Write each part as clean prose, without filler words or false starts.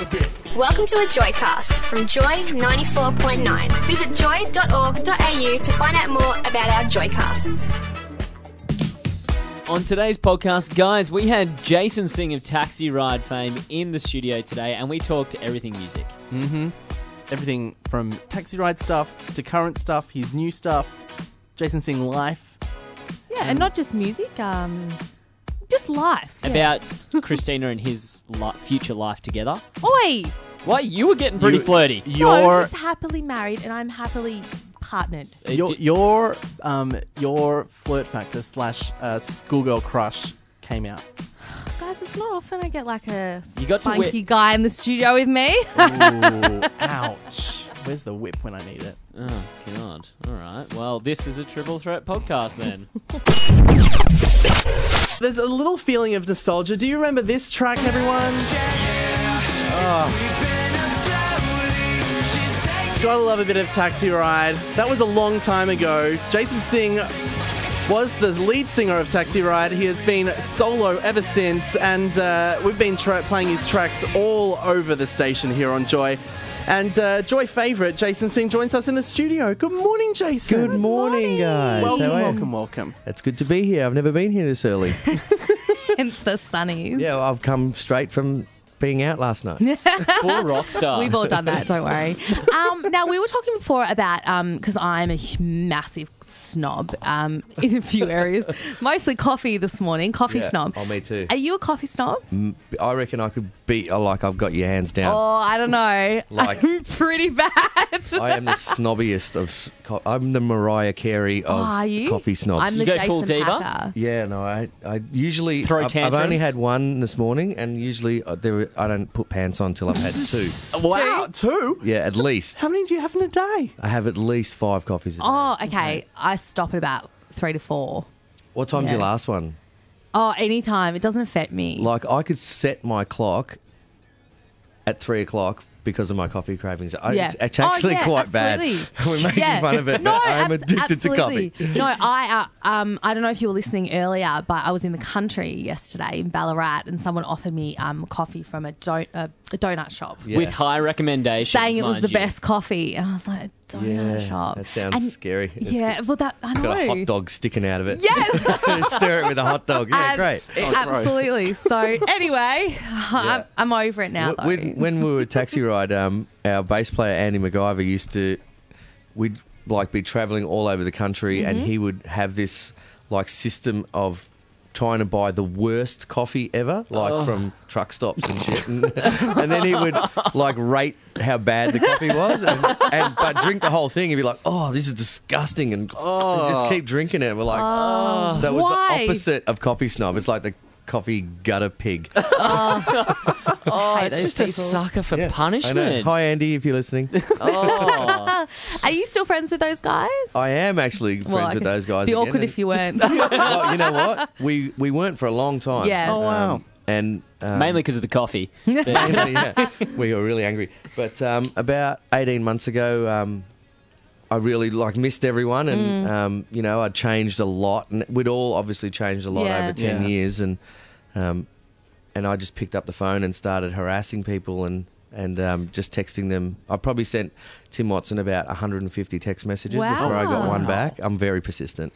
Welcome to a Joycast from Joy 94.9. Visit joy.org.au to find out more about our Joycasts. On today's podcast, guys, we had Jason Singh of Taxi Ride fame in the studio today, and we talked everything music. Mm-hmm. Everything from Taxi Ride stuff to current stuff, his new stuff, Jason Singh life. Yeah, and not just music, just life. Yeah. About Christina and his future life together. Oi! Why? You were getting pretty flirty. No, he's happily married and I'm happily partnered. Your flirt factor / schoolgirl crush came out. Guys, it's not often I get like a got to funky guy in the studio with me. Ooh, ouch. Where's the whip when I need it? Oh, God. All right. Well, this is a Triple Threat podcast then. There's a little feeling of nostalgia. Do you remember this track, everyone? Gotta love a bit of Taxi Ride. That was a long time ago. Jason Singh was the lead singer of Taxi Ride. He has been solo ever since, and we've been playing his tracks all over the station here on Joy. And Joy favourite, Jason Singh, joins us in the studio. Good morning, Jason. Good morning, guys. Welcome. It's good to be here. I've never been here this early. Hence the sunnies. Yeah, well, I've come straight from being out last night. Poor rock star. We've all done that, don't worry. Now, we were talking before about, because I'm a massive snob in a few areas, mostly coffee this morning, snob. Oh, me too. Are you a coffee snob? I reckon I could beat, I've got your hands down. Oh, I don't know. Like- I'm pretty bad. I am the snobbiest of, I'm the Mariah Carey of are you? coffee snobs. I'm the go Jason full diva? Packer. Yeah, no, I usually Throw I've tantrums? only had one this morning, and usually I don't put pants on till I've had two. Wow, two? Yeah, at least. How many do you have in a day? I have at least 5 coffees a day. Oh, okay. I stop at about 3 to 4. What time's yeah. your last one? Oh, anytime. It doesn't affect me. Like, I could set my clock at 3 o'clock because of my coffee cravings. Yeah. It's actually quite absolutely. bad. We're making fun of it, No, but I'm addicted to absolutely. coffee. No, I don't know if you were listening earlier, but I was in the country yesterday in Ballarat, and someone offered me coffee from a donut shop. Yeah. With high recommendations, Saying it was mind the you. best coffee, and I was like, a donut shop. That sounds scary. Well, I know. Got a hot dog sticking out of it. Yes. Stir it with a hot dog. Yeah, And- great. Absolutely. So anyway, I'm over it now. Though. When we were Taxi Ride, our bass player Andy MacGyver we'd be travelling all over the country, and he would have this system of trying to buy the worst coffee ever, from truck stops and shit, and then he would rate how bad the coffee was, but drink the whole thing. He'd be like, "Oh, this is disgusting," and just keep drinking it. And we're like, so it was why? the opposite of coffee snob. It's like the coffee gutter pig. Hate It's those just a people. sucker for I know. punishment. Hi, Andy, if you're listening. Oh. Are you still friends with those guys? I am actually friends with those guys. Be again, awkward and- if you weren't. Well, you know what? We weren't for a long time. Yeah. Oh, wow. And Mainly because of the coffee. yeah, we were really angry. But about 18 months ago, I really missed everyone, and I'd changed a lot, and we'd all obviously changed a lot over 10 years, and I just picked up the phone and started harassing people and just texting them. I probably sent Tim Watson about 150 text messages before I got one back. I'm very persistent.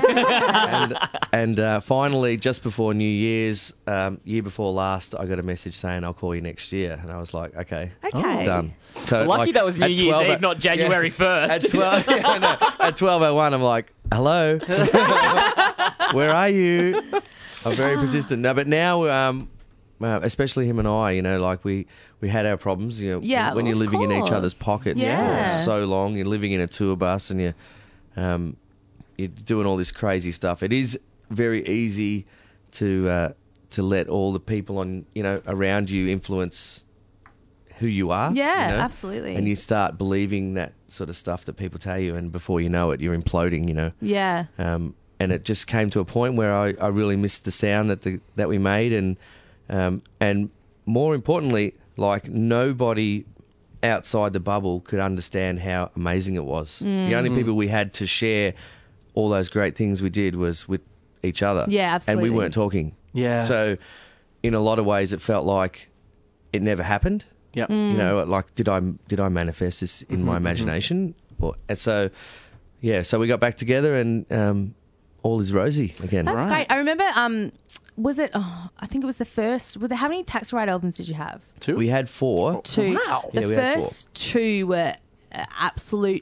and finally, just before New Year's, year before last, I got a message saying, "I'll call you next year." And I was like, okay. Oh. Done. So Lucky that was New at Year's 12 Eve, not January 1st. At 12, at 12:01, I'm like, "Hello, where are you?" I'm very persistent. No, but now, especially him and I, we had our problems. Yeah, when you're of living in each course. other's pockets Yeah. for so long, you're living in a tour bus, and you're doing all this crazy stuff. It is very easy to let all the people around you influence who you are. Yeah, absolutely. And you start believing that sort of stuff that people tell you, and before you know it, you're imploding. Yeah. And it just came to a point where I really missed the sound that we made, and more importantly, nobody outside the bubble could understand how amazing it was. The only people we had to share all those great things we did was with each other. Yeah, absolutely. And we weren't talking. Yeah. So in a lot of ways, it felt like it never happened. Yep. You know, like did I manifest this in my imagination? And so we got back together and all is rosy again. That's Right. great. I remember, was it, I think it was the first, how many Taxi Ride albums did you have? 2? We had 4. 2. Wow. The Yeah, we had 4. first 2 were absolute,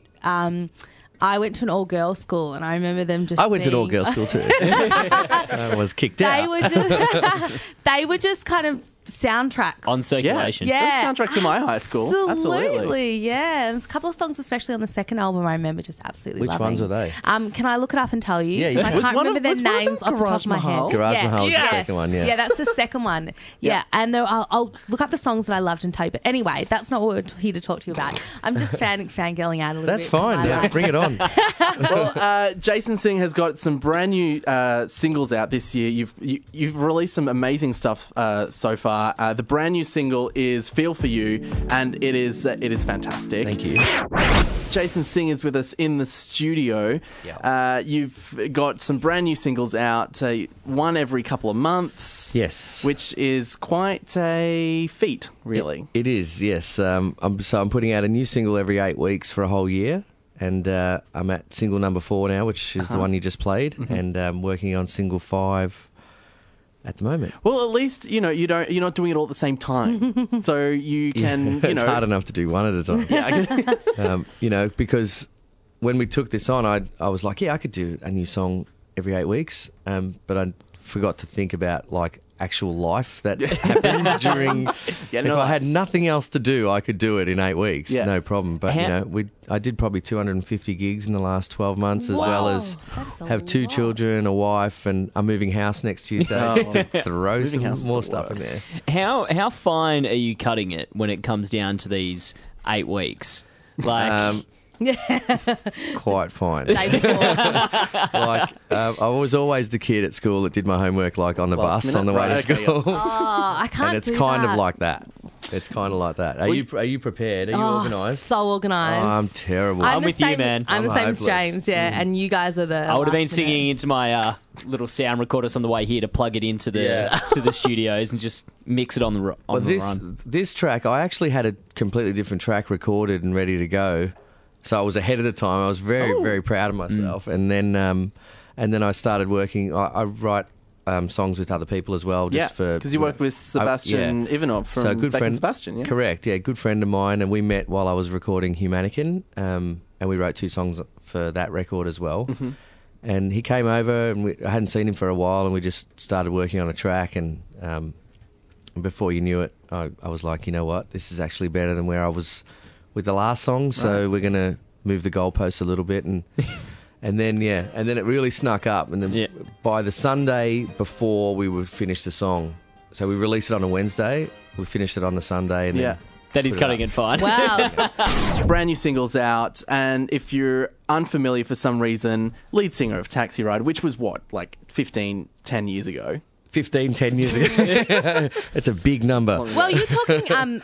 I went to an all-girls school and I remember them just I went to an being- all-girls school too. I was kicked out. They were just kind of soundtracks. On circulation. Yeah. That was the soundtrack to my high school. Absolutely. Yeah. There's a couple of songs, especially on the second album, I remember just absolutely Which loving. ones are they? Can I look it up and tell you? Yeah, you I can. can't Was one remember of- was their one of them names off the top Garage of my Mahal? head. Garage yeah. Mahal is Yes. the second one, yeah. Yeah, that's the second one. Yeah, and I'll look up the songs that I loved and tell you. But anyway, that's not what we're here to talk to you about. I'm just fangirling out a little That's bit. fine. from my Yeah, life. bring it on. Well, Jason Singh has got some brand new singles out this year. You've released some amazing stuff so far. The brand new single is "Feel for You," and it is fantastic. Thank you. Jason Singh is with us in the studio. Yeah. You've got some brand new singles out, one every couple of months. Yes. Which is quite a feat, really. It is, yes. I'm putting out a new single every 8 weeks for a whole year. And I'm at single number 4 now, which is the one you just played. And working on single 5 at the moment. Well, at least you're not doing it all at the same time, so you can. It's hard enough to do one at a time. Yeah, Because when we took this on, I was like, I could do a new song every 8 weeks, but I forgot to think about like actual life that happens during. If I had nothing else to do, I could do it in 8 weeks, no problem. But I did probably 250 gigs in the last 12 months, as well as That's a have 2 lot. children, a wife, and I'm moving house next Tuesday to throw Moving some house is more the stuff in worst. there. How fine are you cutting it when it comes down to these 8 weeks? Like, Quite fine. Day before. I was always the kid at school that did my homework like on the Last bus minute? on the way Right, to okay, school. Oh, I can't And it's do kind that. of like that. It's kind of like that. Are you prepared? Are you organised? So organised. Oh, I'm terrible. I'm the with you, same- man. I'm the I'm same as hopeless. James, yeah. And you guys are the. I would have been last minute. singing into my little sound recorders on the way here to plug it into the Yeah. to the studios and just mix it on the Well, the run. this track, I actually had a completely different track recorded and ready to go. So I was ahead of the time. I was very, very proud of myself. And then I started working. I write songs with other people as well. Yeah, Just for because you worked with Sebastian Ivanov from So a good Beck and friend, Sebastian, yeah? Correct, yeah, good friend of mine, and we met while I was recording Humanican, and we wrote 2 songs for that record as well. Mm-hmm. And he came over, and I hadn't seen him for a while, and we just started working on a track, and before you knew it, I was like, you know what, this is actually better than where I was with the last song, so we're going to move the goalposts a little bit, and... And then it really snuck up. And then by the Sunday before we would finish the song, so we released it on a Wednesday, we finished it on the Sunday, and then That is put it cutting up. it fine. Wow. Brand new singles out, and if you're unfamiliar for some reason, lead singer of Taxi Ride, which was what, like 10 years ago? 10 years ago. It's a big number. Well, you're talking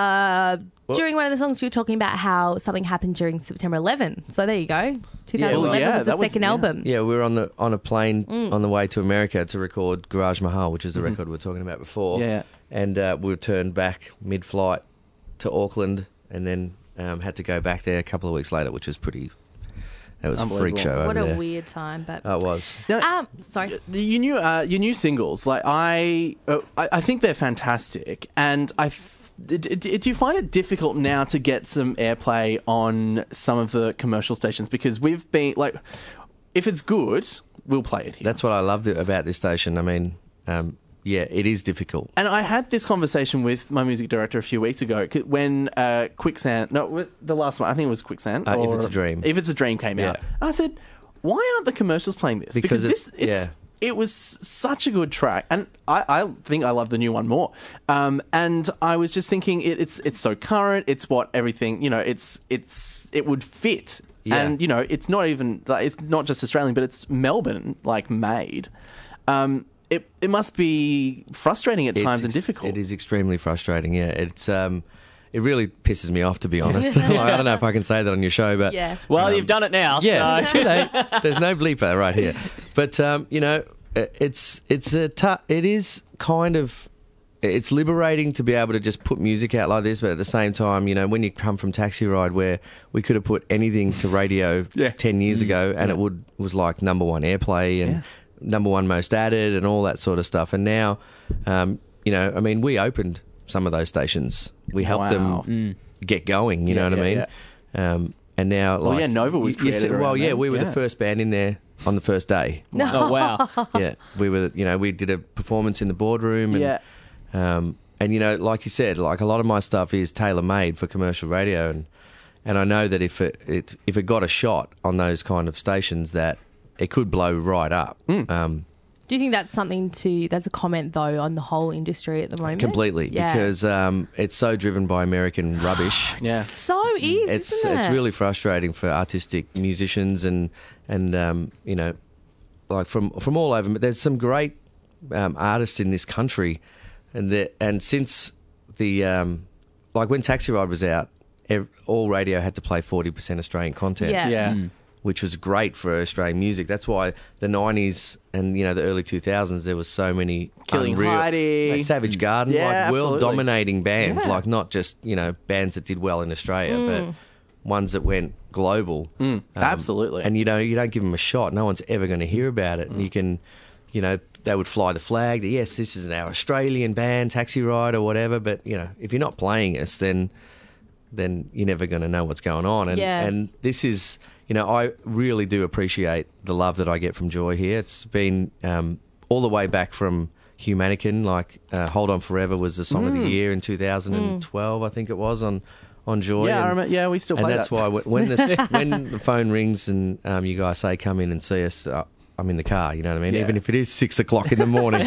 during one of the songs you were talking about how something happened during September 11. So there you go. 2011 yeah, was the that was- second yeah. album. Yeah, we were on a plane on the way to America to record Garage Mahal, which is the record we were talking about before. Yeah. And we turned back mid-flight to Auckland, and then had to go back there a couple of weeks later, which was pretty... It was a freak Unbelievable. show over What there. a weird time, but Oh, it was. Now, sorry. your new singles, like I think they're fantastic, and do you find it difficult now to get some airplay on some of the commercial stations? Because we've been like, if it's good, we'll play it here. That's what I loved about this station. I mean, it is difficult. And I had this conversation with my music director a few weeks ago when Quicksand, the last one, I think it was Quicksand. If It's a Dream. If It's a Dream came out. And I said, why aren't the commercials playing this? Because it was such a good track. And I think I love the new one more. And I was just thinking it's so current. It's what everything, it would fit. Yeah. And, it's not even, it's not just Australian, but it's Melbourne, made. It must be frustrating at times and difficult. It is extremely frustrating. Yeah, it's it really pisses me off, to be honest. I don't know if I can say that on your show, but Yeah. Well, you've done it now. yeah, So. too late. There's no bleeper right here. But it is kind of it's liberating to be able to just put music out like this, but at the same time, you know, when you come from Taxi Ride, where we could have put anything to radio 10 years ago, and it was like number one airplay and number one most added and all that sort of stuff. And now, you know, I mean, we opened some of those stations. We helped them get going. You know what I mean? Yeah. And now, like, Nova was created. We were the first band in there on the first day. Oh, wow. Yeah, we were. You know, we did a performance in the boardroom. And, and you know, like you said, like a lot of my stuff is tailor made for commercial radio, and I know that if it got a shot on those kind of stations, that it could blow right up. Do you think that's that's a comment, though, on the whole industry at the moment? Completely, because it's so driven by American rubbish. Yeah. So isn't it? It's really frustrating for artistic musicians and you know, like from all over. But there's some great artists in this country, and since the like when Taxi Ride was out, all radio had to play 40% Australian content. Yeah. Which was great for Australian music. That's why the 90s and, you know, the early 2000s, there was so many Killing Heidi, like Savage Garden, like world-dominating bands, like not just, you know, bands that did well in Australia, but ones that went global. Absolutely. And, you know, you don't give them a shot. No one's ever going to hear about it. And you can, you know, they would fly the flag that, yes, this is our Australian band, Taxi Ride or whatever. But, you know, if you're not playing us, then you're never going to know what's going on. And this is... You know, I really do appreciate the love that I get from Joy here. It's been all the way back from Hugh Mannequin, like Hold On Forever was the song of the year in 2012, I think it was, on Joy. Yeah, I remember, we still play that. And that's why when the phone rings and you guys say, come in and see us, I'm in the car, you know what I mean? Yeah. Even if it is 6 o'clock in the morning.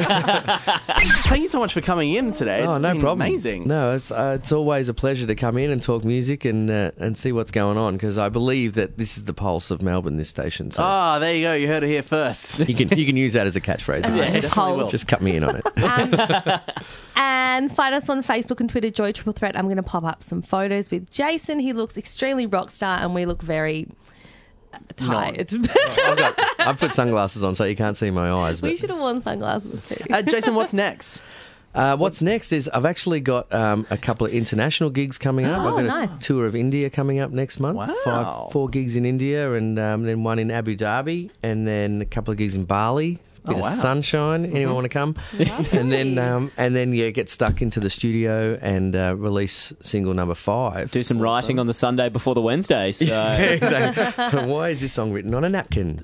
Thank you so much for coming in today. It's no been problem. Amazing. No, it's always a pleasure to come in and talk music and see what's going on, because I believe that this is the pulse of Melbourne, this station. So There you go. You heard it here first. you can use that as a catchphrase. Definitely will. Just cut me in on it. And find us on Facebook and Twitter, Joy Triple Threat. I'm going to pop up some photos with Jason. He looks extremely rock star, and we look very tired. I've put sunglasses on so you can't see my eyes. But We should have worn sunglasses too. Jason, what's next? What's next is I've actually got a couple of international gigs coming up. Oh, I've got nice. a tour of India coming up next month. Wow. 4 gigs in India, and then one in Abu Dhabi, and then a couple of gigs in Bali. Bit of sunshine. Anyone want to come? And then get stuck into the studio and release single number 5. Do some writing on the Sunday before the Wednesday. So. Exactly. Why is this song written on a napkin?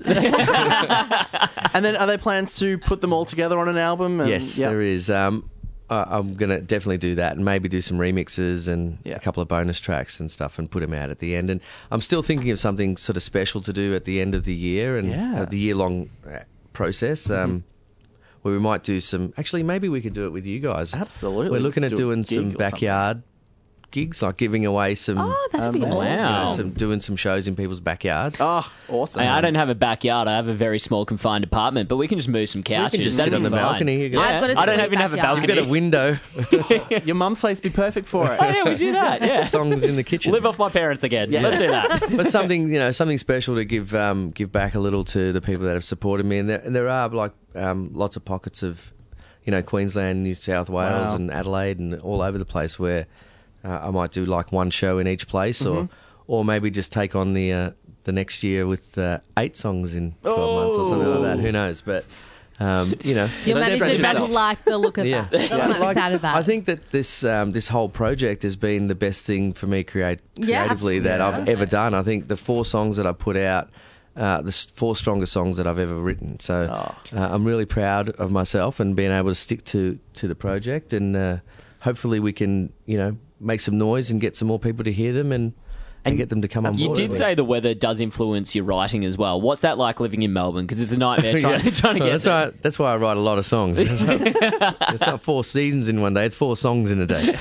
And then are there plans to put them all together on an album? Yes, there is. I'm going to definitely do that, and maybe do some remixes and a couple of bonus tracks and stuff, and put them out at the end. And I'm still thinking of something sort of special to do at the end of the year, and the year-long process, where we might do some... Actually, maybe we could do it with you guys. Absolutely. We're looking at doing some backyard gigs, like giving away some... Oh, that'd be wow. awesome. Doing some shows in people's backyards. Oh, awesome. I don't have a backyard. I have a very small confined apartment, but we can just move some couches. We can just That'd sit on be the fine. balcony. You I've got a I don't sweet even have a backyard. balcony. got a window. Your mum's place would be perfect for it. Oh, yeah, we do that. Yeah. Songs in the kitchen. Live off my parents again. Let's do that. But something special to give back a little to the people that have supported me, and there are like lots of pockets of, Queensland, New South Wales, and Adelaide, and all over the place where I might do like one show in each place, or maybe just take on the next year with 8 songs in 12 months or something like that. Who knows? But Your manager doesn't like the look of that. Doesn't like the sound of that. I think that this whole project has been the best thing for me creatively that I've ever done. I think the 4 songs that I put out, the 4 strongest songs that I've ever written. So I'm really proud of myself and being able to stick to the project, and hopefully we can make some noise and get some more people to hear them and get them to come on board. You did say the weather does influence your writing as well. What's that like living in Melbourne? Because it's a nightmare trying to get That's why I write a lot of songs. It's not 4 seasons in one day, it's 4 songs in a day.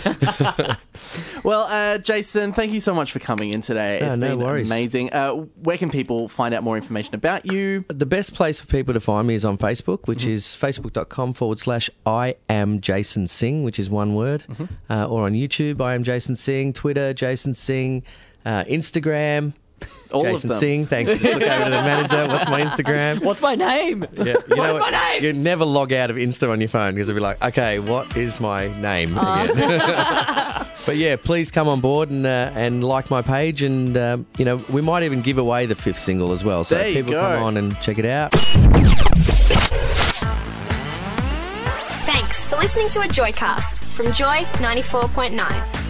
Well, Jason, thank you so much for coming in today. It's no been worries. amazing. Where can people find out more information about you? The best place for people to find me is on Facebook, which is facebook.com/I am Jason Singh, which is one word, or on YouTube, I am Jason Singh, Twitter, Jason Singh, Instagram, All Jason of them. Singh, thanks. Just look over to the manager. What's my Instagram? What's my name? Yeah, you know what? You never log out of Insta on your phone because it'll be like, okay, what is my name again? But yeah, please come on board and like my page, and we might even give away the 5th single as well. So There you people go. come on and check it out. Thanks for listening to a Joycast from Joy 94.9.